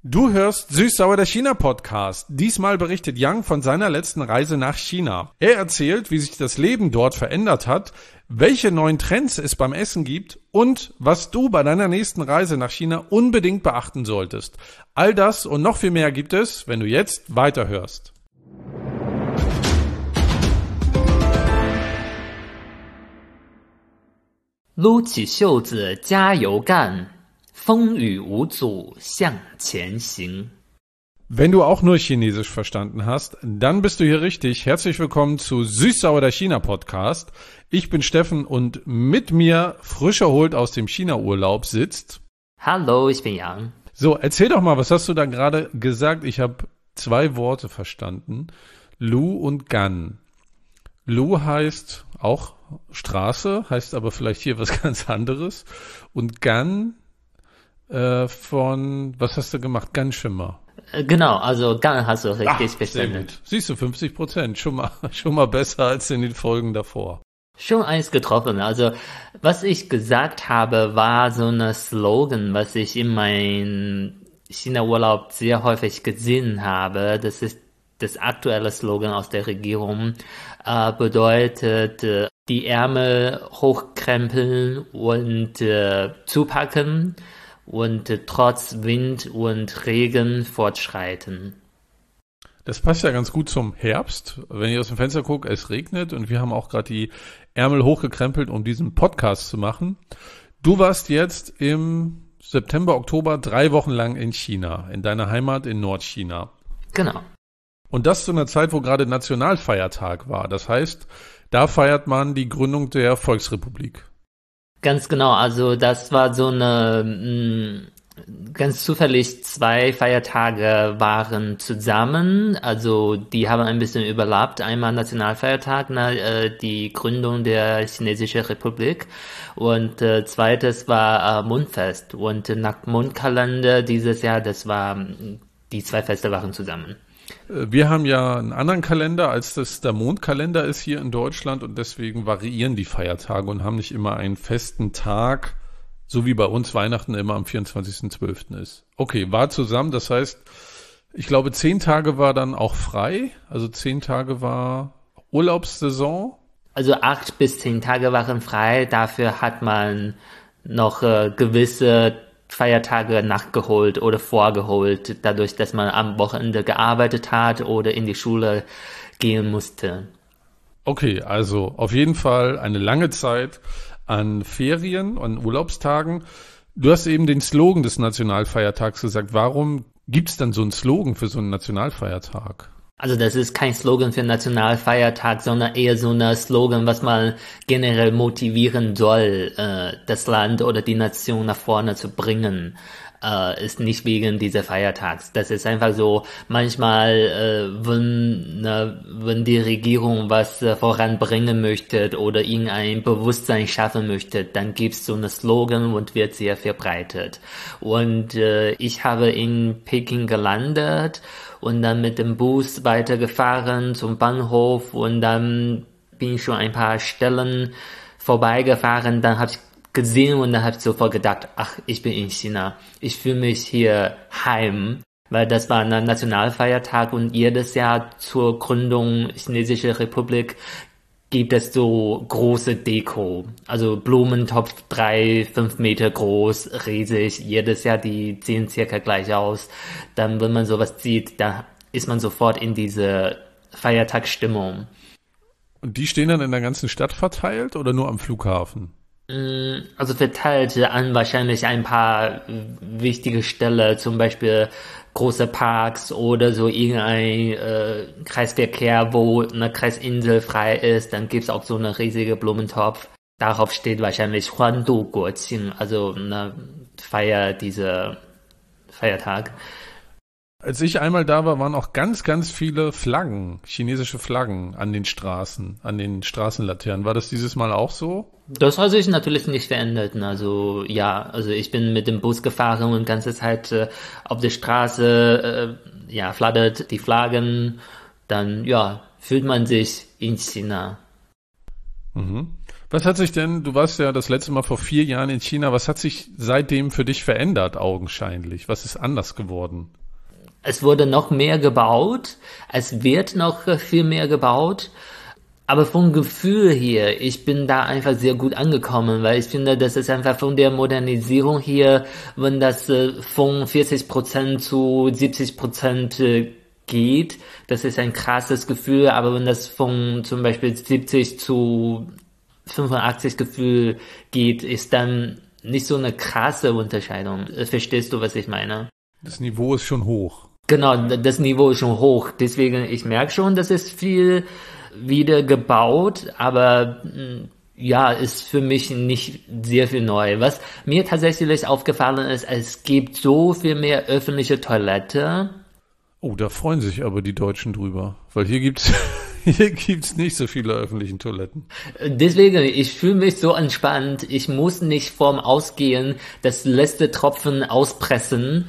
Du hörst Süß-Sauer der China-Podcast. Diesmal berichtet Yang von seiner letzten Reise nach China. Er erzählt, wie sich das Leben dort verändert hat, welche neuen Trends es beim Essen gibt und was du bei deiner nächsten Reise nach China unbedingt beachten solltest. All das und noch viel mehr gibt es, wenn du jetzt weiterhörst. Lu 起袖子加油干，风雨无阻向前行。 Wenn du auch nur Chinesisch verstanden hast, dann bist du hier richtig. Herzlich willkommen zu Süß-Sauer der China-Podcast. Ich bin Steffen und mit mir, frisch erholt aus dem China-Urlaub, sitzt... Hallo, ich bin Yang. So, erzähl doch mal, was hast du da gerade gesagt? Ich habe 2 Worte verstanden. Lu und Gan. Lu heißt auch Straße, heißt aber vielleicht hier was ganz anderes. Und Gan von, was hast du gemacht? Ganschimmer. Genau, also Gan hast du richtig verstanden. Sehr gut. Siehst du, 50%. Schon mal besser als in den Folgen davor. Schon eins getroffen. Also, was ich gesagt habe, war so ein Slogan, was ich in meinem China-Urlaub sehr häufig gesehen habe. Das ist das aktuelle Slogan aus der Regierung. Bedeutet, die Ärmel hochkrempeln und zupacken und trotz Wind und Regen fortschreiten. Das passt ja ganz gut zum Herbst. Wenn ich aus dem Fenster gucke, es regnet und wir haben auch gerade die Ärmel hochgekrempelt, um diesen Podcast zu machen. Du warst jetzt im September, Oktober 3 Wochen lang in China, in deiner Heimat in Nordchina. Genau. Und das zu einer Zeit, wo gerade Nationalfeiertag war. Das heißt, da feiert man die Gründung der Volksrepublik. Ganz genau, also das war so eine, ganz zufällig 2 Feiertage waren zusammen, also die haben ein bisschen überlappt, einmal Nationalfeiertag, die Gründung der Chinesischen Republik und zweites war Mondfest und nach Mondkalender dieses Jahr, das war, die 2 Feste waren zusammen. Wir haben ja einen anderen Kalender, als das der Mondkalender ist hier in Deutschland und deswegen variieren die Feiertage und haben nicht immer einen festen Tag, so wie bei uns Weihnachten immer am 24.12. ist. Okay, war zusammen, das heißt, ich glaube 10 Tage war dann auch frei, also 10 Tage war Urlaubssaison. Also 8 bis 10 Tage waren frei, dafür hat man noch gewisse Feiertage nachgeholt oder vorgeholt, dadurch, dass man am Wochenende gearbeitet hat oder in die Schule gehen musste. Okay, also auf jeden Fall eine lange Zeit an Ferien, an Urlaubstagen. Du hast eben den Slogan des Nationalfeiertags gesagt. Warum gibt es dann so einen Slogan für so einen Nationalfeiertag? Also das ist kein Slogan für Nationalfeiertag, sondern eher so ein Slogan, was man generell motivieren soll, das Land oder die Nation nach vorne zu bringen. Ist nicht wegen dieser Feiertags. Das ist einfach so, manchmal, wenn die Regierung was voranbringen möchte oder irgendein Bewusstsein schaffen möchte, dann gibt's so einen Slogan und wird sehr verbreitet. Und ich habe in Peking gelandet und dann mit dem Bus weitergefahren zum Bahnhof und dann bin ich schon ein paar Stellen vorbeigefahren, dann habe ich gesehen und dann habe ich sofort gedacht, ach, ich bin in China. Ich fühle mich hier heim, weil das war ein Nationalfeiertag und jedes Jahr zur Gründung Chinesischer Republik gibt es so große Deko. Also Blumentopf 3-5 Meter groß, riesig. Jedes Jahr, die sehen circa gleich aus. Dann, wenn man sowas sieht, da ist man sofort in diese Feiertagsstimmung. Und die stehen dann in der ganzen Stadt verteilt oder nur am Flughafen? Also verteilt an wahrscheinlich ein paar wichtige Stellen, zum Beispiel große Parks oder so irgendein Kreisverkehr, wo eine Kreisinsel frei ist, dann gibt's auch so eine riesige Blumentopf. Darauf steht wahrscheinlich Huandu Guoqing, also eine Feier, dieser Feiertag. Als ich einmal da war, waren auch ganz, ganz viele Flaggen, chinesische Flaggen an den Straßen, an den Straßenlaternen. War das dieses Mal auch so? Das hat sich natürlich nicht verändert. Also ja, also ich bin mit dem Bus gefahren und die ganze Zeit auf der Straße flattert die Flaggen. Dann fühlt man sich in China. Mhm. Was hat sich denn, du warst ja das letzte Mal vor 4 Jahren in China, was hat sich seitdem für dich verändert, augenscheinlich? Was ist anders geworden? Es wurde noch mehr gebaut, es wird noch viel mehr gebaut, aber vom Gefühl her, ich bin da einfach sehr gut angekommen, weil ich finde, das ist einfach von der Modernisierung hier, wenn das von 40% zu 70% geht, das ist ein krasses Gefühl, aber wenn das von zum Beispiel 70 zu 85 Gefühl geht, ist dann nicht so eine krasse Unterscheidung. Verstehst du, was ich meine? Das Niveau ist schon hoch. Genau, das Niveau ist schon hoch. Deswegen, ich merke schon, dass es viel wieder gebaut, aber ja, ist für mich nicht sehr viel neu. Was mir tatsächlich aufgefallen ist, es gibt so viel mehr öffentliche Toilette. Oh, da freuen sich aber die Deutschen drüber, weil hier gibt's nicht so viele öffentliche Toiletten. Deswegen, ich fühle mich so entspannt. Ich muss nicht vorm Ausgehen das letzte Tropfen auspressen.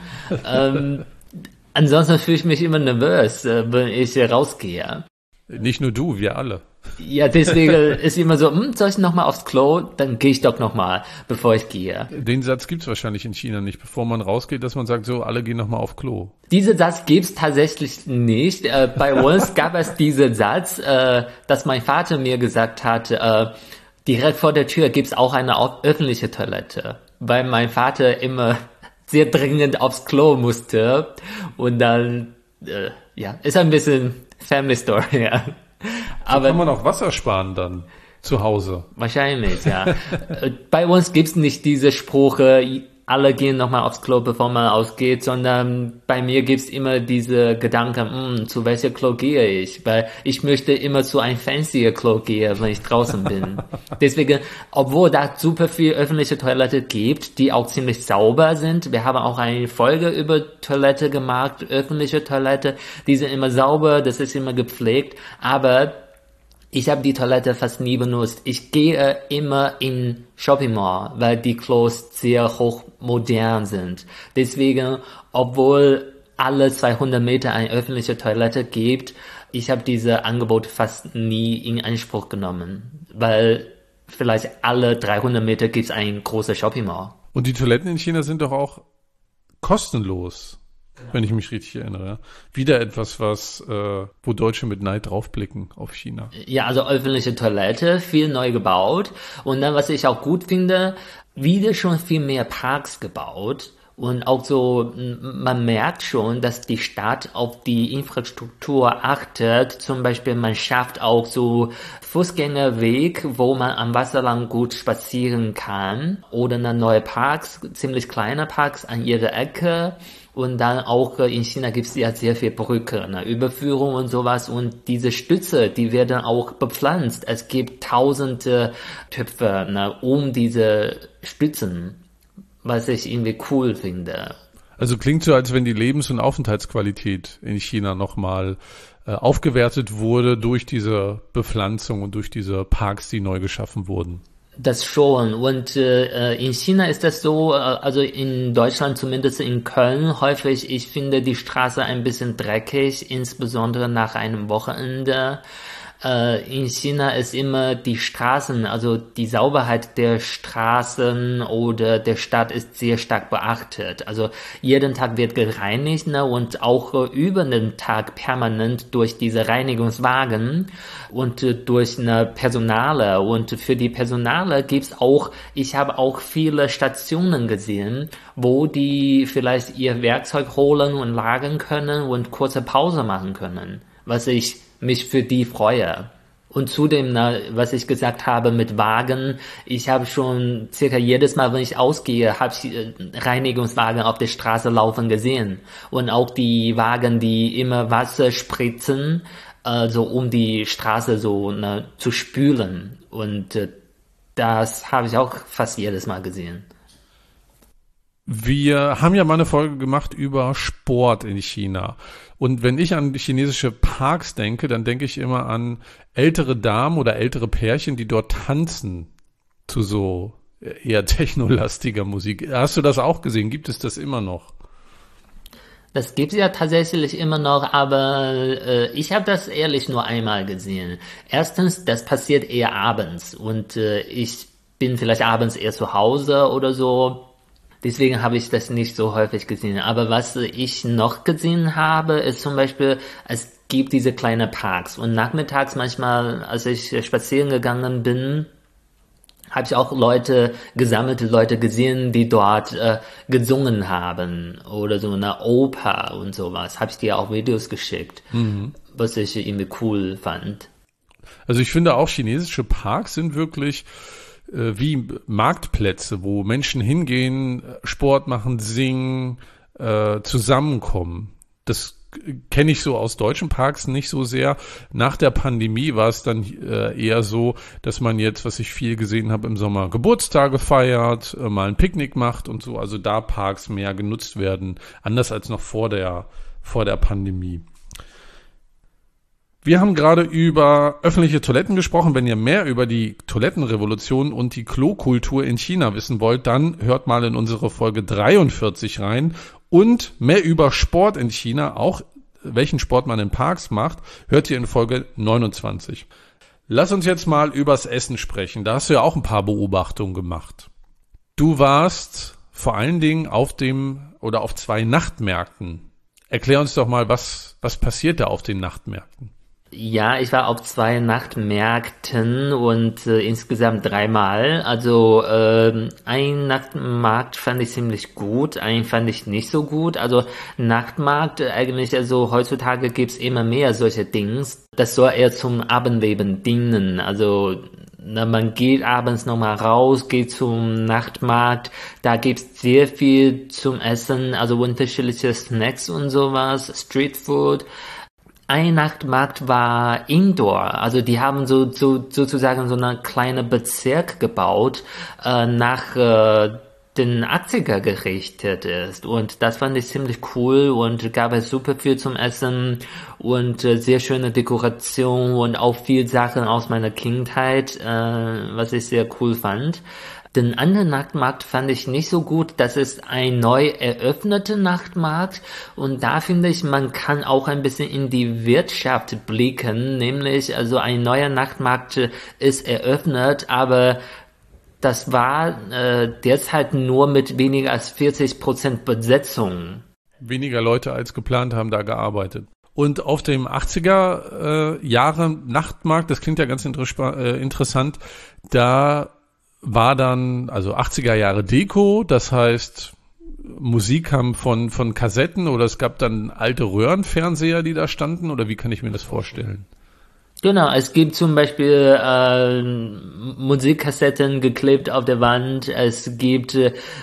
Ansonsten fühle ich mich immer nervös, wenn ich rausgehe. Nicht nur du, wir alle. Ja, deswegen ist immer so, soll ich nochmal aufs Klo? Dann gehe ich doch nochmal, bevor ich gehe. Den Satz gibt's wahrscheinlich in China nicht, bevor man rausgeht, dass man sagt, so, alle gehen nochmal auf Klo. Diesen Satz gibt's tatsächlich nicht. Bei uns gab es diesen Satz, dass mein Vater mir gesagt hat, direkt vor der Tür gibt's auch eine öffentliche Toilette, weil mein Vater immer sehr dringend aufs Klo musste und dann, ja, ist ein bisschen Family Story, ja. Aber kann man auch Wasser sparen dann zu Hause? Wahrscheinlich, ja. Bei uns gibt's nicht diese Sprüche, alle gehen nochmal aufs Klo, bevor man ausgeht, sondern bei mir gibt's immer diese Gedanken, zu welcher Klo gehe ich? Weil ich möchte immer zu einem fancier Klo gehen, wenn ich draußen bin. Deswegen, obwohl da super viel öffentliche Toilette gibt, die auch ziemlich sauber sind, wir haben auch eine Folge über Toilette gemacht, öffentliche Toilette, die sind immer sauber, das ist immer gepflegt, aber ich habe die Toilette fast nie benutzt. Ich gehe immer in Shopping Mall, weil die Klos sehr hochmodern sind. Deswegen, obwohl alle 200 Meter eine öffentliche Toilette gibt, ich habe diese Angebot fast nie in Anspruch genommen, weil vielleicht alle 300 Meter gibt es ein großes Shopping Mall. Und die Toiletten in China sind doch auch kostenlos. Wenn ich mich richtig erinnere. Wieder etwas, wo Deutsche mit Neid draufblicken auf China. Ja, also öffentliche Toilette, viel neu gebaut. Und dann, was ich auch gut finde, wieder schon viel mehr Parks gebaut. Und auch so, man merkt schon, dass die Stadt auf die Infrastruktur achtet. Zum Beispiel, man schafft auch so Fußgängerweg, wo man am Wasser lang gut spazieren kann. Oder dann neue Parks, ziemlich kleine Parks an ihrer Ecke. Und dann auch in China gibt es ja sehr viel Brücke, Überführung und sowas. Und diese Stütze, die werden auch bepflanzt. Es gibt tausende Töpfe um diese Stützen, was ich irgendwie cool finde. Also klingt so, als wenn die Lebens- und Aufenthaltsqualität in China nochmal aufgewertet wurde durch diese Bepflanzung und durch diese Parks, die neu geschaffen wurden. Das schon. Und in China ist das so, also in Deutschland, zumindest in Köln, häufig, ich finde die Straße ein bisschen dreckig, insbesondere nach einem Wochenende. In China ist immer die Straßen, also die Sauberheit der Straßen oder der Stadt ist sehr stark beachtet. Also jeden Tag wird gereinigt, und auch über den Tag permanent durch diese Reinigungswagen und durch eine Personale. Und für die Personale gibt's auch, ich habe auch viele Stationen gesehen, wo die vielleicht ihr Werkzeug holen und lagern können und kurze Pause machen können, was ich mich für die freue. Und zudem, was ich gesagt habe mit Wagen, ich habe schon circa jedes Mal, wenn ich ausgehe, habe ich Reinigungswagen auf der Straße laufen gesehen. Und auch die Wagen, die immer Wasser spritzen, so um die Straße so zu spülen. Und das habe ich auch fast jedes Mal gesehen. Wir haben ja mal eine Folge gemacht über Sport in China. Und wenn ich an chinesische Parks denke, dann denke ich immer an ältere Damen oder ältere Pärchen, die dort tanzen zu so eher technolastiger Musik. Hast du das auch gesehen? Gibt es das immer noch? Das gibt's ja tatsächlich immer noch, aber ich habe das ehrlich nur einmal gesehen. Erstens, das passiert eher abends und ich bin vielleicht abends eher zu Hause oder so. Deswegen habe ich das nicht so häufig gesehen. Aber was ich noch gesehen habe, ist zum Beispiel, es gibt diese kleinen Parks und nachmittags manchmal, als ich spazieren gegangen bin, habe ich auch gesammelte Leute gesehen, die dort gesungen haben oder so eine Oper und sowas. Habe ich dir auch Videos geschickt, was ich irgendwie cool fand. Also ich finde auch chinesische Parks sind wirklich wie Marktplätze, wo Menschen hingehen, Sport machen, singen, zusammenkommen. Das kenne ich so aus deutschen Parks nicht so sehr. Nach der Pandemie war es dann eher so, dass man jetzt, was ich viel gesehen habe, im Sommer Geburtstage feiert, mal ein Picknick macht und so. Also da Parks mehr genutzt werden, anders als noch vor der Pandemie. Wir haben gerade über öffentliche Toiletten gesprochen. Wenn ihr mehr über die Toilettenrevolution und die Klokultur in China wissen wollt, dann hört mal in unsere Folge 43 rein. Und mehr über Sport in China, auch welchen Sport man in Parks macht, hört ihr in Folge 29. Lass uns jetzt mal übers Essen sprechen. Da hast du ja auch ein paar Beobachtungen gemacht. Du warst vor allen Dingen auf 2 Nachtmärkten. Erklär uns doch mal, was passiert da auf den Nachtmärkten? Ja, ich war auf 2 Nachtmärkten und insgesamt 3-mal. Also ein Nachtmarkt fand ich ziemlich gut, einen fand ich nicht so gut. Also Nachtmarkt eigentlich, also heutzutage gibt's immer mehr solche Dings. Das soll eher zum Abendleben dienen. Also man geht abends nochmal raus, geht zum Nachtmarkt, da gibt's sehr viel zum Essen, also unterschiedliche Snacks und sowas, Streetfood. Ein Nachtmarkt war Indoor, also die haben sozusagen so eine kleine Bezirk gebaut, nach den 80er gerichtet ist, und das fand ich ziemlich cool und gab es super viel zum Essen und sehr schöne Dekoration und auch viel Sachen aus meiner Kindheit, was ich sehr cool fand. Den anderen Nachtmarkt fand ich nicht so gut. Das ist ein neu eröffneter Nachtmarkt und da finde ich, man kann auch ein bisschen in die Wirtschaft blicken, nämlich also ein neuer Nachtmarkt ist eröffnet, aber das war derzeit nur mit weniger als 40% Besetzung. Weniger Leute als geplant haben da gearbeitet. Und auf dem 80er Jahre Nachtmarkt, das klingt ja ganz interessant, da war dann, also 80er Jahre Deko, das heißt, Musik kam von Kassetten oder es gab dann alte Röhrenfernseher, die da standen, oder wie kann ich mir das vorstellen? Genau, es gibt zum Beispiel Musikkassetten geklebt auf der Wand, es gibt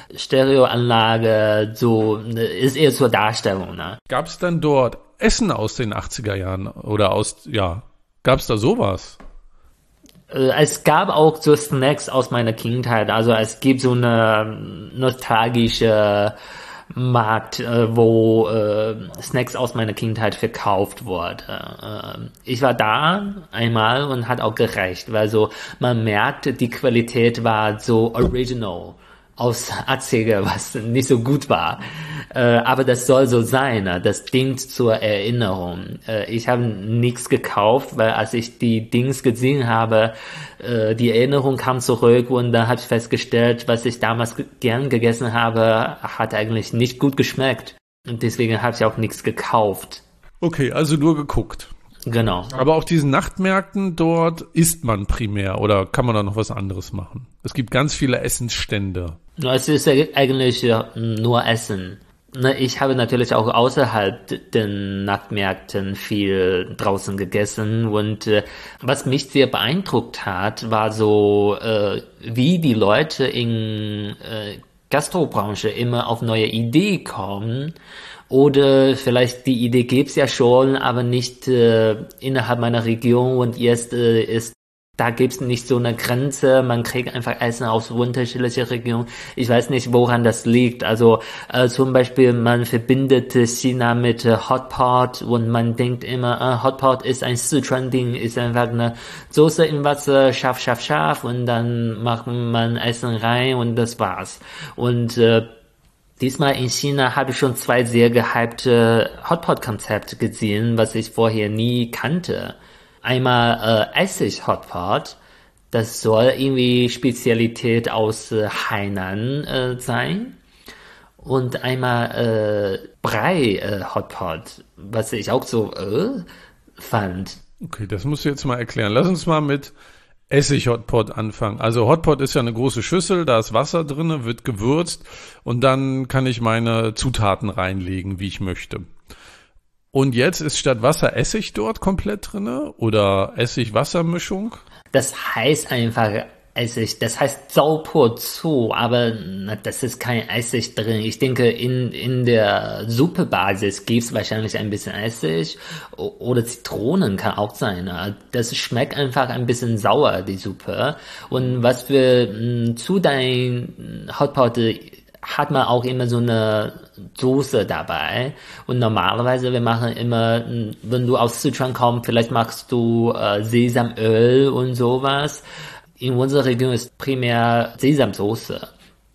Stereoanlage, so ist eher zur Darstellung. Ne? Gab es dann dort Essen aus den 80er Jahren oder gab es da sowas? Es gab auch so Snacks aus meiner Kindheit, also es gibt so eine nostalgische Markt, wo Snacks aus meiner Kindheit verkauft wurde. Ich war da einmal und hat auch gereicht, weil so man merkt, die Qualität war so original aus 80er, was nicht so gut war. Aber das soll so sein, das dient zur Erinnerung. Ich habe nichts gekauft, weil als ich die Dings gesehen habe, die Erinnerung kam zurück und dann habe ich festgestellt, was ich damals gern gegessen habe, hat eigentlich nicht gut geschmeckt. Und deswegen habe ich auch nichts gekauft. Okay, also nur geguckt. Genau. Aber auf diesen Nachtmärkten dort isst man primär oder kann man da noch was anderes machen? Es gibt ganz viele Essensstände. Es ist eigentlich nur Essen. Ich habe natürlich auch außerhalb den Nachtmärkten viel draußen gegessen und was mich sehr beeindruckt hat, war so, wie die Leute in Gastrobranche immer auf neue Ideen kommen. Oder vielleicht die Idee gibt's ja schon, aber nicht innerhalb meiner Region und jetzt da gibt's nicht so eine Grenze, man kriegt einfach Essen aus unterschiedlichen Regionen. Ich weiß nicht, woran das liegt. Also zum Beispiel, man verbindet China mit Hotpot und man denkt immer, Hotpot ist ein Sichuan-Ding, ist einfach eine Soße im Wasser, scharf und dann macht man Essen rein und das war's. Und Diesmal in China habe ich schon 2 sehr gehypte Hotpot-Konzepte gesehen, was ich vorher nie kannte. Einmal Essig-Hotpot, das soll irgendwie Spezialität aus Hainan sein. Und einmal Brei-Hotpot, was ich auch so fand. Okay, das musst du jetzt mal erklären. Lass uns mal mit Essig-Hotpot anfangen. Also Hotpot ist ja eine große Schüssel, da ist Wasser drin, wird gewürzt und dann kann ich meine Zutaten reinlegen, wie ich möchte. Und jetzt ist statt Wasser Essig dort komplett drin oder Essig-Wasser-Mischung? Das heißt einfach Essig, das heißt Zaupo-Zu, aber das ist kein Essig drin. Ich denke, in der Suppebasis gibt's wahrscheinlich ein bisschen Essig oder Zitronen kann auch sein. Das schmeckt einfach ein bisschen sauer, die Suppe. Und was für zu dein Hotpot hat man auch immer so eine Soße dabei. Und normalerweise, wir machen immer, wenn du aus Sichuan kommst, vielleicht machst du Sesamöl und sowas. In unserer Region ist primär Sesamsoße.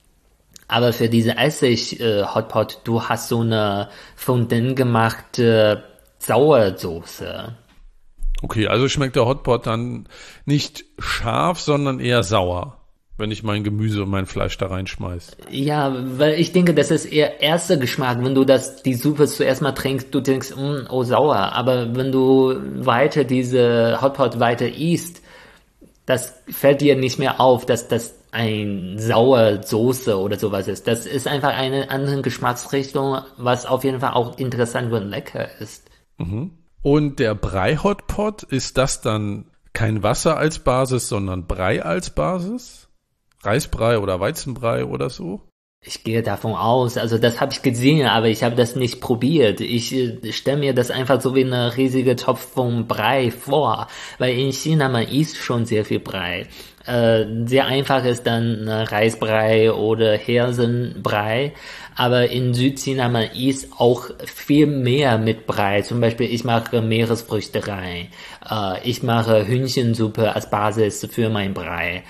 Aber für diese Essig-Hotpot, du hast so eine Fondant gemachte Sauersoße. Okay, also schmeckt der Hotpot dann nicht scharf, sondern eher sauer, wenn ich mein Gemüse und mein Fleisch da reinschmeiß. Ja, weil ich denke, das ist eher erster Geschmack. Wenn du die Suppe zuerst mal trinkst, du denkst, oh sauer. Aber wenn du weiter diese Hotpot weiter isst, das fällt dir nicht mehr auf, dass das ein Sauersoße oder sowas ist. Das ist einfach eine andere Geschmacksrichtung, was auf jeden Fall auch interessant und lecker ist. Mhm. Und der Brei-Hotpot, ist das dann kein Wasser als Basis, sondern Brei als Basis? Reisbrei oder Weizenbrei oder so? Ich gehe davon aus, also das habe ich gesehen, aber ich habe das nicht probiert. Ich stelle mir das einfach so wie eine riesige Topf von Brei vor, weil in China man isst schon sehr viel Brei. Sehr einfach ist dann Reisbrei oder Hirsenbrei, aber in Südchina man isst auch viel mehr mit Brei. Zum Beispiel ich mache Meeresfrüchte rein, ich mache Hühnchensuppe als Basis für mein Brei.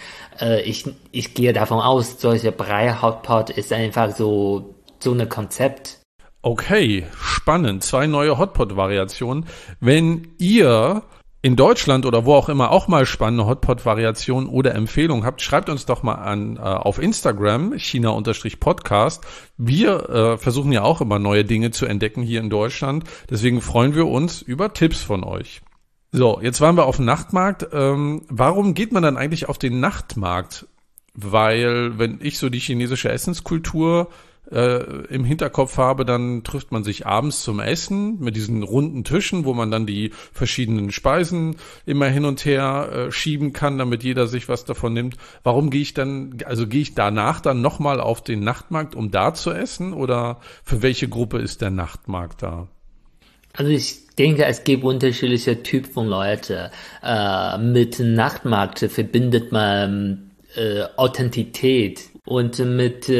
Ich gehe davon aus, solche Brei-Hotpot ist einfach so eine Konzept. Okay, spannend. 2 neue Hotpot-Variationen. Wenn ihr in Deutschland oder wo auch immer auch mal spannende Hotpot-Variationen oder Empfehlungen habt, schreibt uns doch mal an auf Instagram, China-Podcast. Wir versuchen ja auch immer neue Dinge zu entdecken hier in Deutschland. Deswegen freuen wir uns über Tipps von euch. So, jetzt waren wir auf dem Nachtmarkt. Warum geht man dann eigentlich auf den Nachtmarkt? Weil, wenn ich so die chinesische Essenskultur im Hinterkopf habe, dann trifft man sich abends zum Essen mit diesen runden Tischen, wo man dann die verschiedenen Speisen immer hin und her schieben kann, damit jeder sich was davon nimmt. Warum gehe ich danach dann nochmal auf den Nachtmarkt, um da zu essen? Oder für welche Gruppe ist der Nachtmarkt da? Also ich denke, es gibt unterschiedliche Typen von Leute. Mit Nachtmarkt verbindet man Authentität und mit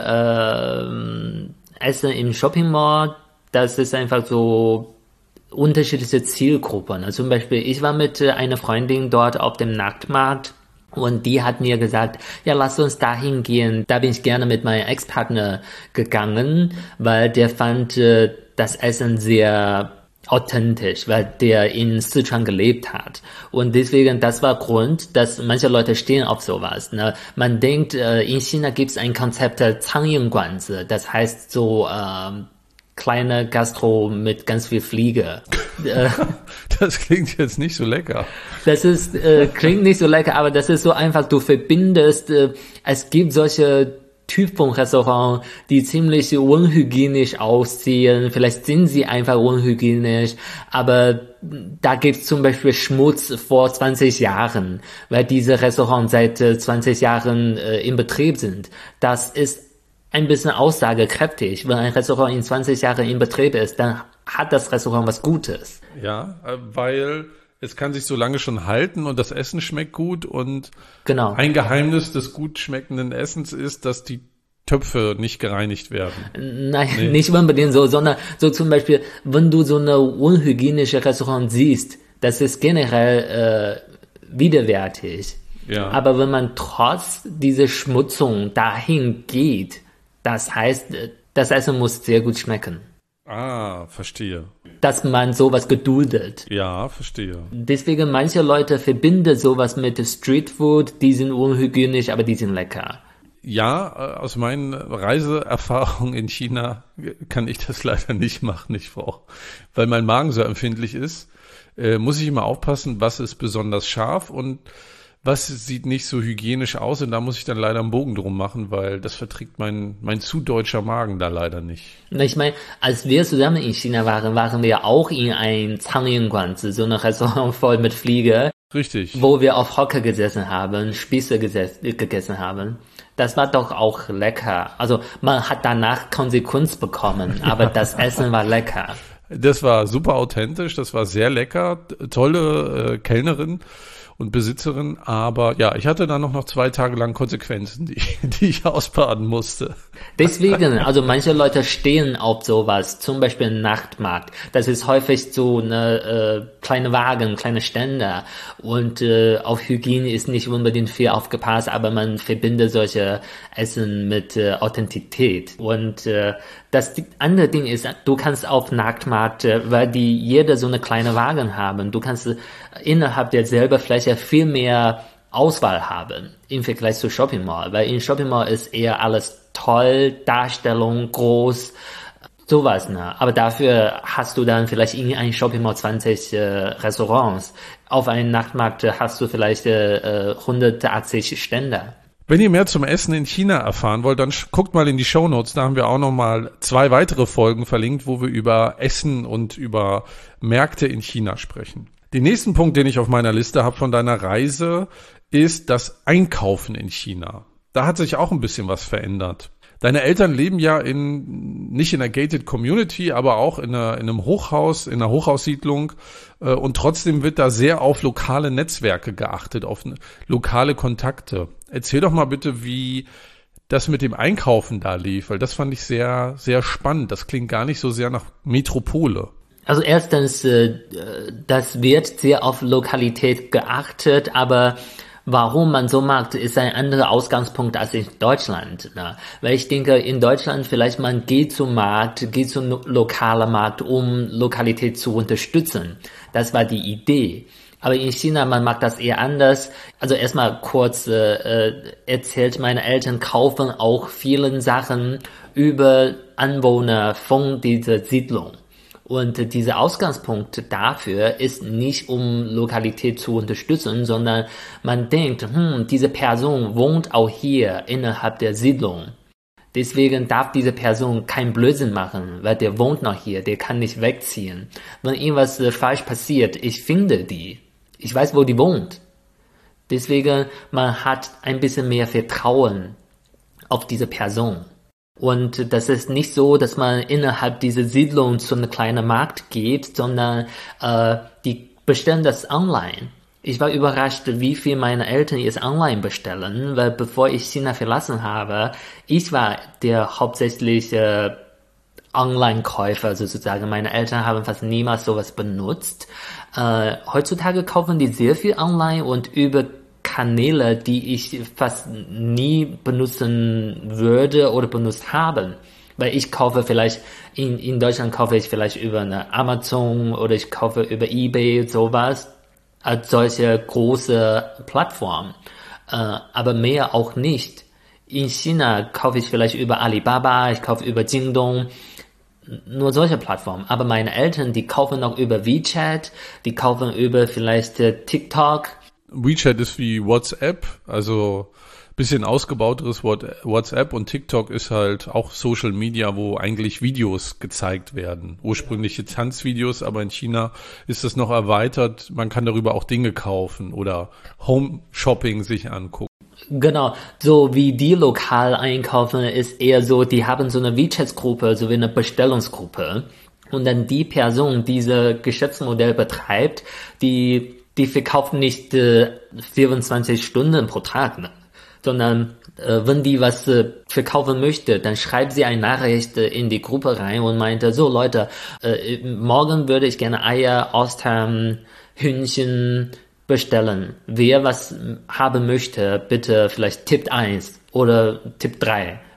Essen im Shopping Mall, das ist einfach so unterschiedliche Zielgruppen. Also zum Beispiel, ich war mit einer Freundin dort auf dem Nachtmarkt und die hat mir gesagt, ja, lass uns dahin gehen. Da bin ich gerne mit meinem Ex-Partner gegangen, weil der fand das Essen sehr authentisch, weil der in Sichuan gelebt hat. Und deswegen, das war Grund, dass manche Leute stehen auf sowas. Ne? Man denkt, in China gibt es ein Konzept der Cangying-Guanzi. Das heißt so kleine Gastro mit ganz viel Fliege. Das klingt jetzt nicht so lecker. Das ist klingt nicht so lecker, aber das ist so einfach, du verbindest, es gibt solche Typ von Restaurant, die ziemlich unhygienisch aussehen. Vielleicht sind sie einfach unhygienisch, aber da gibt's zum Beispiel Schmutz vor 20 Jahren, weil diese Restaurants seit 20 Jahren in Betrieb sind. Das ist ein bisschen aussagekräftig. Wenn ein Restaurant in 20 Jahren in Betrieb ist, dann hat das Restaurant was Gutes. Ja, weil es kann sich so lange schon halten und das Essen schmeckt gut und genau. Ein Geheimnis des gut schmeckenden Essens ist, dass die Töpfe nicht gereinigt werden. Nein, nicht unbedingt so, sondern so zum Beispiel, wenn du so eine unhygienische Restaurant siehst, das ist generell widerwärtig. Ja. Aber wenn man trotz dieser Schmutzung dahin geht, das heißt, Das Essen muss sehr gut schmecken. Ah, verstehe. Dass man sowas geduldet. Ja, verstehe. Deswegen manche Leute verbinden sowas mit Streetfood, die sind unhygienisch, aber die sind lecker. Ja, aus meinen Reiseerfahrungen in China kann ich das leider nicht machen, weil mein Magen so empfindlich ist, muss ich immer aufpassen, was ist besonders scharf und was sieht nicht so hygienisch aus, und da muss ich dann leider einen Bogen drum machen, weil das verträgt mein zu deutscher Magen da leider nicht. Na, ich meine, als wir zusammen in China waren wir auch in ein Canglian-Guanzi, so ein Restaurant voll mit Fliege. Richtig. Wo wir auf Hocker gesessen haben, Spieße gegessen haben. Das war doch auch lecker. Also man hat danach Konsequenz bekommen, aber das Essen war lecker. Das war super authentisch, das war sehr lecker, tolle Kellnerin und Besitzerin, aber ja, ich hatte dann noch 2 Tage lang Konsequenzen, die ich ausbaden musste. Deswegen, also manche Leute stehen auf sowas, zum Beispiel im Nachtmarkt. Das ist häufig so eine kleine Wagen, kleine Stände, und auf Hygiene ist nicht unbedingt viel aufgepasst, aber man verbindet solche Essen mit Authentizität. Und das andere Ding ist, du kannst auf Nachtmarkt, weil die jeder so eine kleine Wagen haben, du kannst innerhalb derselben Fläche viel mehr Auswahl haben im Vergleich zu Shopping Mall, weil in Shopping Mall ist eher alles toll, Darstellung, groß, sowas, ne? Aber dafür hast du dann vielleicht in einem Shopping Mall 20 Restaurants. Auf einem Nachtmarkt hast du vielleicht 180 Stände. Wenn ihr mehr zum Essen in China erfahren wollt, dann guckt mal in die Shownotes, da haben wir auch nochmal 2 weitere Folgen verlinkt, wo wir über Essen und über Märkte in China sprechen. Den nächsten Punkt, den ich auf meiner Liste habe von deiner Reise, ist das Einkaufen in China. Da hat sich auch ein bisschen was verändert. Deine Eltern leben ja nicht in einer gated Community, aber auch in einem Hochhaus, in einer Hochhaussiedlung, und trotzdem wird da sehr auf lokale Netzwerke geachtet, auf lokale Kontakte. Erzähl doch mal bitte, wie das mit dem Einkaufen da lief, weil das fand ich sehr, sehr spannend. Das klingt gar nicht so sehr nach Metropole. Also erstens, das wird sehr auf Lokalität geachtet, aber warum man so macht, ist ein anderer Ausgangspunkt als in Deutschland. Ne? Weil ich denke, in Deutschland vielleicht man geht zum Markt, geht zum lokalen Markt, um Lokalität zu unterstützen. Das war die Idee. Aber in China, man macht das eher anders. Also erstmal kurz erzählt, meine Eltern kaufen auch vielen Sachen über Anwohner von dieser Siedlung. Und dieser Ausgangspunkt dafür ist nicht, um Lokalität zu unterstützen, sondern man denkt, diese Person wohnt auch hier innerhalb der Siedlung. Deswegen darf diese Person keinen Blödsinn machen, weil der wohnt noch hier, der kann nicht wegziehen. Wenn irgendwas falsch passiert, ich finde die. Ich weiß, wo die wohnt. Deswegen, man hat ein bisschen mehr Vertrauen auf diese Person. Und das ist nicht so, dass man innerhalb dieser Siedlung zu einem kleinen Markt geht, sondern die bestellen das online. Ich war überrascht, wie viel meine Eltern jetzt online bestellen, weil bevor ich China verlassen habe, ich war der hauptsächlich Online-Käufer sozusagen. Meine Eltern haben fast niemals sowas benutzt. Heutzutage kaufen die sehr viel online und über Kanäle, die ich fast nie benutzen würde oder benutzt haben. Weil ich kaufe vielleicht, in Deutschland kaufe ich vielleicht über eine Amazon oder ich kaufe über eBay sowas, als solche große Plattform. Aber mehr auch nicht. In China kaufe ich vielleicht über Alibaba, ich kaufe über Jingdong, nur solche Plattformen. Aber meine Eltern, die kaufen noch über WeChat, die kaufen über vielleicht TikTok. WeChat ist wie WhatsApp, also bisschen ausgebauteres WhatsApp, und TikTok ist halt auch Social Media, wo eigentlich Videos gezeigt werden. Ursprüngliche Tanzvideos, aber in China ist das noch erweitert. Man kann darüber auch Dinge kaufen oder Home-Shopping sich angucken. Genau, so wie die lokal einkaufen, ist eher so, die haben so eine WeChat-Gruppe, so wie eine Bestellungsgruppe. Und dann die Person, die diese Geschäftsmodell betreibt, die verkauft nicht 24 Stunden pro Tag, ne? Sondern wenn die was verkaufen möchte, dann schreibt sie eine Nachricht in die Gruppe rein und meinte, so Leute, morgen würde ich gerne Eier, Austern, Hühnchen bestellen. Wer was haben möchte, bitte vielleicht Tipp 1 oder Tipp 3,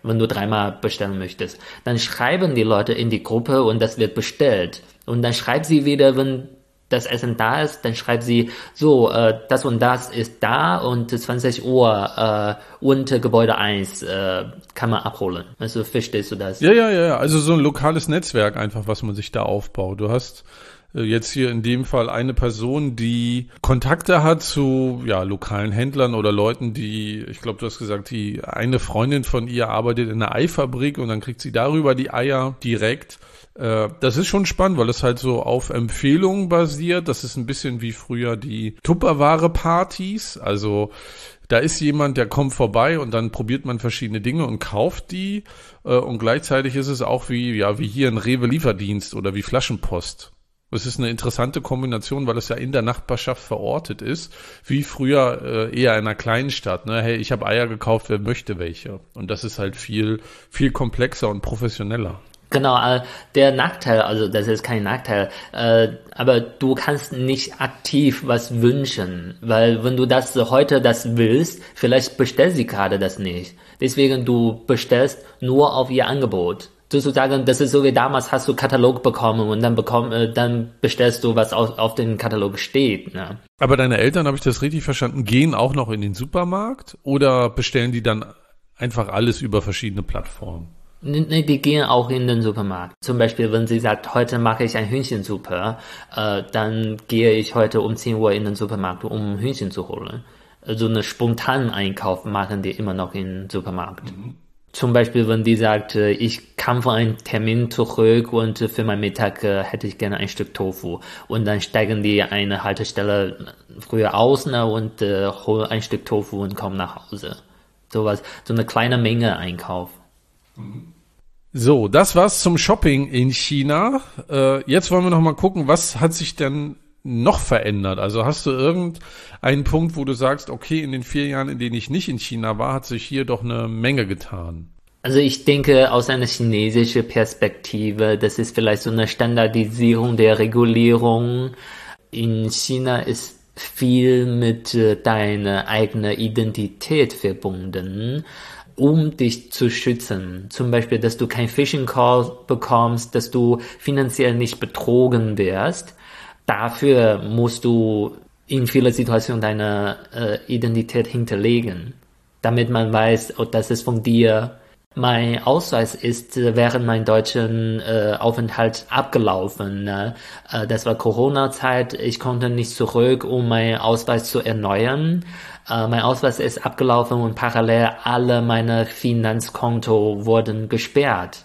wenn du 3-mal bestellen möchtest. Dann schreiben die Leute in die Gruppe und das wird bestellt. Und dann schreibt sie wieder, wenn das Essen da ist, dann schreibt sie, so, das und das ist da und 20 Uhr unter Gebäude 1 kann man abholen. Also verstehst du das? Ja. Also so ein lokales Netzwerk einfach, was man sich da aufbaut. Du hast jetzt hier in dem Fall eine Person, die Kontakte hat zu lokalen Händlern oder Leuten, die, ich glaube, du hast gesagt, die eine Freundin von ihr arbeitet in einer Eifabrik und dann kriegt sie darüber die Eier direkt. Das ist schon spannend, weil es halt so auf Empfehlungen basiert. Das ist ein bisschen wie früher die Tupperware-Partys. Also da ist jemand, der kommt vorbei und dann probiert man verschiedene Dinge und kauft die. Und gleichzeitig ist es auch wie hier ein Rewe-Lieferdienst oder wie Flaschenpost. Das ist eine interessante Kombination, weil es ja in der Nachbarschaft verortet ist, wie früher eher in einer kleinen Stadt. Ne? Hey, ich habe Eier gekauft, wer möchte welche? Und das ist halt viel, viel komplexer und professioneller. Genau, der Nachteil, also das ist kein Nachteil, aber du kannst nicht aktiv was wünschen, weil wenn du heute das willst, vielleicht bestellt sie gerade das nicht. Deswegen du bestellst nur auf ihr Angebot. Sozusagen, das ist so wie damals, hast du Katalog bekommen und dann bestellst du, was auf dem Katalog steht. Ne? Aber deine Eltern, habe ich das richtig verstanden, gehen auch noch in den Supermarkt oder bestellen die dann einfach alles über verschiedene Plattformen? Nee, die gehen auch in den Supermarkt. Zum Beispiel, wenn sie sagt, heute mache ich ein Hühnchensuppe, dann gehe ich heute um 10 Uhr in den Supermarkt, um Hühnchen zu holen. Also einen spontanen Einkauf machen die immer noch im Supermarkt. Mhm. Zum Beispiel, wenn die sagt, ich kam von einem Termin zurück und für meinen Mittag hätte ich gerne ein Stück Tofu. Und dann steigen die eine Haltestelle früher aus, ne, und holen ein Stück Tofu und kommen nach Hause. So eine kleine Menge Einkauf. So, das war's zum Shopping in China. Jetzt wollen wir noch mal gucken, was hat sich denn noch verändert? Also hast du irgendeinen Punkt, wo du sagst, okay, in den 4 Jahren, in denen ich nicht in China war, hat sich hier doch eine Menge getan? Also ich denke, aus einer chinesischen Perspektive, das ist vielleicht so eine Standardisierung der Regulierung. In China ist viel mit deiner eigenen Identität verbunden, um dich zu schützen. Zum Beispiel, dass du kein Phishing Call bekommst, dass du finanziell nicht betrogen wirst. Dafür musst du in vielen Situationen deine Identität hinterlegen, damit man weiß, oh, das ist von dir. Mein Ausweis ist während meinem deutschen Aufenthalt abgelaufen. Ne? Das war Corona-Zeit. Ich konnte nicht zurück, um meinen Ausweis zu erneuern. Mein Ausweis ist abgelaufen und parallel alle meine Finanzkonto wurden gesperrt.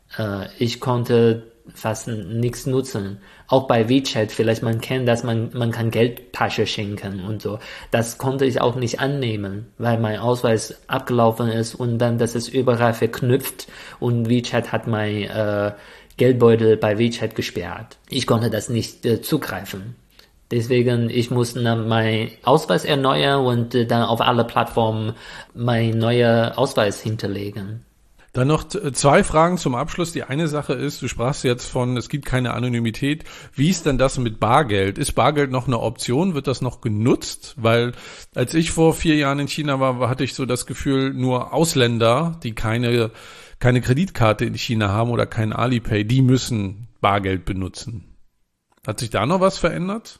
Ich konnte fast nichts nutzen. Auch bei WeChat, vielleicht man kennt das, man kann Geldtasche schenken und so. Das konnte ich auch nicht annehmen, weil mein Ausweis abgelaufen ist und dann, das ist überall verknüpft und WeChat hat mein Geldbeutel bei WeChat gesperrt. Ich konnte das nicht zugreifen. Deswegen, ich musste dann meinen Ausweis erneuern und dann auf alle Plattformen meinen neuen Ausweis hinterlegen. Dann noch 2 Fragen zum Abschluss. Die eine Sache ist, du sprachst jetzt von, es gibt keine Anonymität. Wie ist denn das mit Bargeld? Ist Bargeld noch eine Option? Wird das noch genutzt? Weil als ich vor 4 Jahren in China war, hatte ich so das Gefühl, nur Ausländer, die keine Kreditkarte in China haben oder kein Alipay, die müssen Bargeld benutzen. Hat sich da noch was verändert?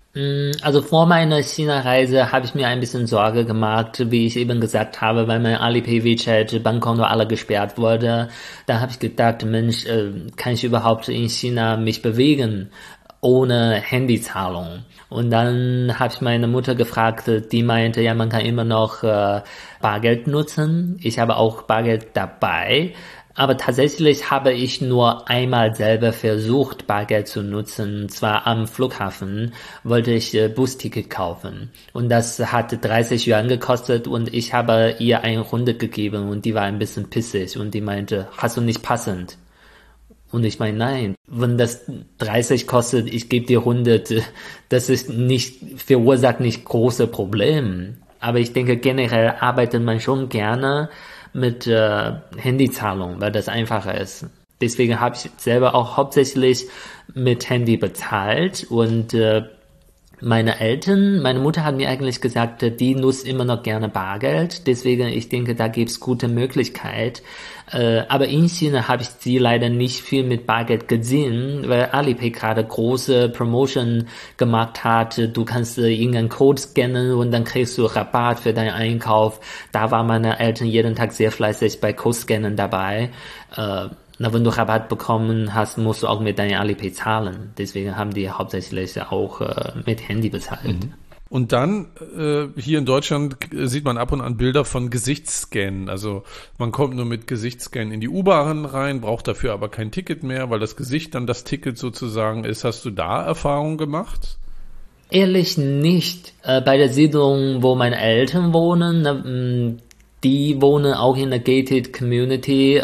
Also vor meiner China-Reise habe ich mir ein bisschen Sorge gemacht, wie ich eben gesagt habe, weil mein Alipay, WeChat, Bankkonto alle gesperrt wurde. Da habe ich gedacht, Mensch, kann ich überhaupt in China mich bewegen ohne Handyzahlung? Und dann habe ich meine Mutter gefragt, die meinte, ja, man kann immer noch Bargeld nutzen. Ich habe auch Bargeld dabei. Aber tatsächlich habe ich nur einmal selber versucht, Bargeld zu nutzen. Und zwar am Flughafen wollte ich Busticket kaufen. Und das hat 30 Yuan gekostet und ich habe ihr 100 gegeben und die war ein bisschen pissig und die meinte, hast du nicht passend? Und ich meine, nein, wenn das 30 kostet, ich gebe dir 100, das ist verursacht nicht große Probleme. Aber ich denke, generell arbeitet man schon gerne mit Handyzahlung, weil das einfacher ist. Deswegen habe ich selber auch hauptsächlich mit Handy bezahlt und Meine Mutter hat mir eigentlich gesagt, die nutzt immer noch gerne Bargeld, deswegen ich denke, da gibt's gute Möglichkeit. Aber in China habe ich sie leider nicht viel mit Bargeld gesehen, weil Alipay gerade große Promotion gemacht hat. Du kannst irgendeinen Code scannen und dann kriegst du Rabatt für deinen Einkauf. Da waren meine Eltern jeden Tag sehr fleißig bei Code-Scannen dabei. Wenn du Rabatt bekommen hast, musst du auch mit deinem Alipay zahlen. Deswegen haben die hauptsächlich auch mit Handy bezahlt. Und dann, hier in Deutschland sieht man ab und an Bilder von Gesichtsscannen. Also man kommt nur mit Gesichtsscannen in die U-Bahn rein, braucht dafür aber kein Ticket mehr, weil das Gesicht dann das Ticket sozusagen ist. Hast du da Erfahrungen gemacht? Ehrlich nicht. Bei der Siedlung, wo meine Eltern wohnen, die wohnen auch in einer gated Community.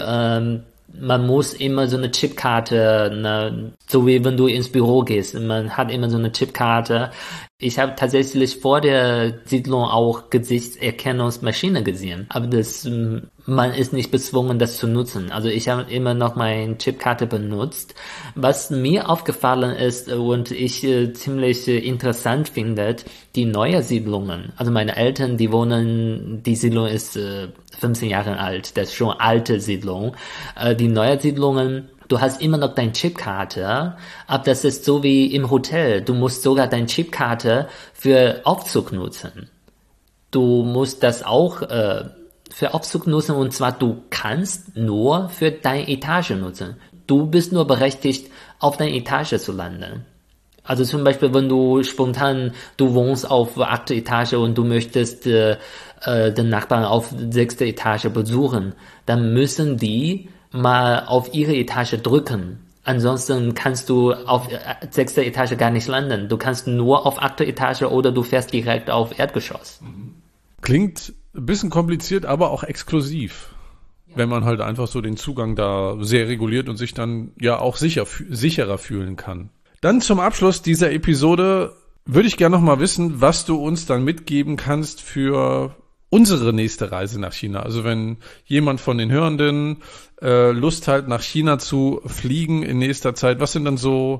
Man muss immer so eine Chipkarte, so wie wenn du ins Büro gehst. Man hat immer so eine Chipkarte. Ich habe tatsächlich vor der Siedlung auch Gesichtserkennungsmaschine gesehen. Aber man ist nicht bezwungen, das zu nutzen. Also ich habe immer noch meine Chipkarte benutzt. Was mir aufgefallen ist und ich ziemlich interessant finde, die neuen Siedlungen. Also meine Eltern, die Siedlung ist 15 Jahre alt. Das ist schon alte Siedlung. Die neuen Siedlungen, du hast immer noch deine Chipkarte, aber das ist so wie im Hotel. Du musst sogar deine Chipkarte für Aufzug nutzen. Du musst das auch für Aufzug nutzen und zwar du kannst nur für deine Etage nutzen. Du bist nur berechtigt, auf deiner Etage zu landen. Also zum Beispiel, wenn du wohnst auf 8. Etage und du möchtest den Nachbarn auf 6. Etage besuchen, dann müssen die mal auf ihre Etage drücken. Ansonsten kannst du auf 6. Etage gar nicht landen. Du kannst nur auf 8. Etage oder du fährst direkt auf Erdgeschoss. Klingt ein bisschen kompliziert, aber auch exklusiv. Wenn man halt einfach so den Zugang da sehr reguliert und sich dann ja auch sicherer fühlen kann. Dann zum Abschluss dieser Episode würde ich gerne noch mal wissen, was du uns dann mitgeben kannst für unsere nächste Reise nach China. Also wenn jemand von den Hörenden Lust hat, nach China zu fliegen in nächster Zeit, was sind dann so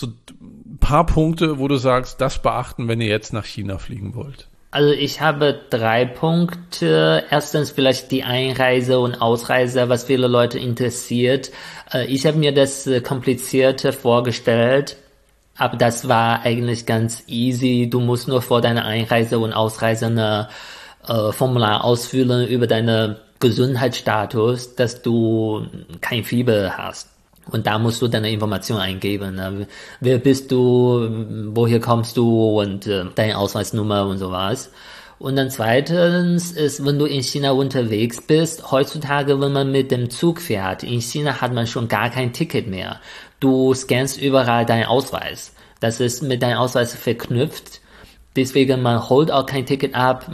ein paar Punkte, wo du sagst, das beachten, wenn ihr jetzt nach China fliegen wollt? Also ich habe 3 Punkte. Erstens vielleicht die Einreise und Ausreise, was viele Leute interessiert. Ich habe mir das Komplizierte vorgestellt, aber das war eigentlich ganz easy. Du musst nur vor deiner Einreise und Ausreise eine Formular ausfüllen über deinen Gesundheitsstatus, dass du kein Fieber hast. Und da musst du deine Information eingeben. Ne? Wer bist du, woher kommst du und deine Ausweisnummer und sowas. Und dann zweitens ist, wenn du in China unterwegs bist, heutzutage, wenn man mit dem Zug fährt, in China hat man schon gar kein Ticket mehr. Du scannst überall deinen Ausweis. Das ist mit deinem Ausweis verknüpft. Deswegen, man holt auch kein Ticket ab,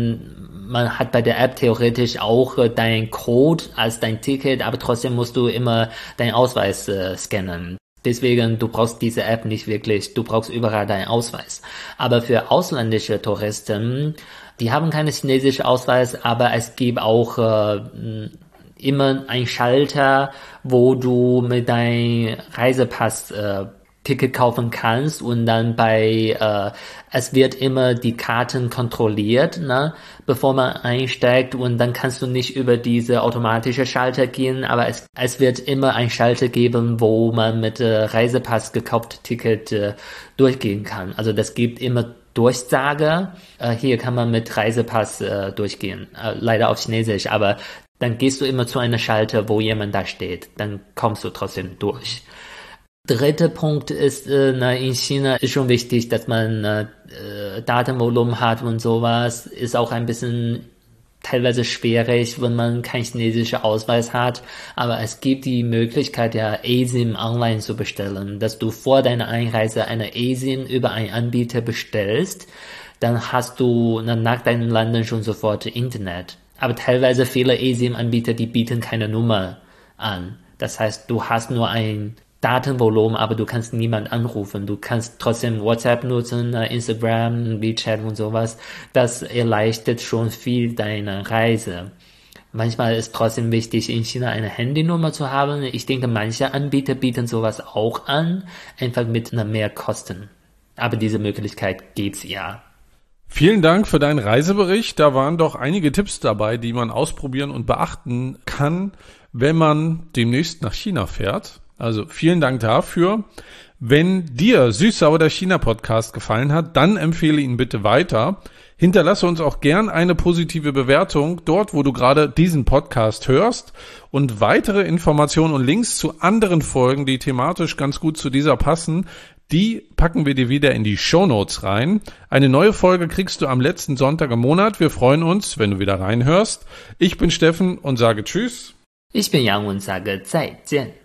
man hat bei der App theoretisch auch deinen Code als dein Ticket, aber trotzdem musst du immer deinen Ausweis scannen. Deswegen, du brauchst diese App nicht wirklich, du brauchst überall deinen Ausweis. Aber für ausländische Touristen, die haben keinen chinesischen Ausweis, aber es gibt auch immer einen Schalter, wo du mit deinem Reisepass Ticket kaufen kannst und dann es wird immer die Karten kontrolliert, ne, bevor man einsteigt und dann kannst du nicht über diese automatische Schalter gehen, aber es wird immer ein Schalter geben, wo man mit Reisepass gekaufte Ticket durchgehen kann. Also das gibt immer Durchsage. Hier kann man mit Reisepass durchgehen, leider auf Chinesisch, aber dann gehst du immer zu einer Schalter, wo jemand da steht, dann kommst du trotzdem durch. Dritter Punkt ist, in China ist schon wichtig, dass man Datenvolumen hat und sowas. Ist auch ein bisschen teilweise schwierig, wenn man keinen chinesischen Ausweis hat. Aber es gibt die Möglichkeit, ja eSIM online zu bestellen, dass du vor deiner Einreise eine eSIM über einen Anbieter bestellst. Dann hast du nach deinem Landen schon sofort Internet. Aber teilweise viele eSIM-Anbieter, die bieten keine Nummer an. Das heißt, du hast nur ein Datenvolumen, aber du kannst niemand anrufen. Du kannst trotzdem WhatsApp nutzen, Instagram, WeChat und sowas. Das erleichtert schon viel deine Reise. Manchmal ist trotzdem wichtig, in China eine Handynummer zu haben. Ich denke, manche Anbieter bieten sowas auch an, einfach mit mehr Kosten. Aber diese Möglichkeit gibt's ja. Vielen Dank für deinen Reisebericht. Da waren doch einige Tipps dabei, die man ausprobieren und beachten kann, wenn man demnächst nach China fährt. Also vielen Dank dafür. Wenn dir Süß-Sauer der China-Podcast gefallen hat, dann empfehle ihn bitte weiter. Hinterlasse uns auch gern eine positive Bewertung dort, wo du gerade diesen Podcast hörst. Und weitere Informationen und Links zu anderen Folgen, die thematisch ganz gut zu dieser passen, die packen wir dir wieder in die Shownotes rein. Eine neue Folge kriegst du am letzten Sonntag im Monat. Wir freuen uns, wenn du wieder reinhörst. Ich bin Steffen und sage Tschüss. Ich bin Yang und sage 再见.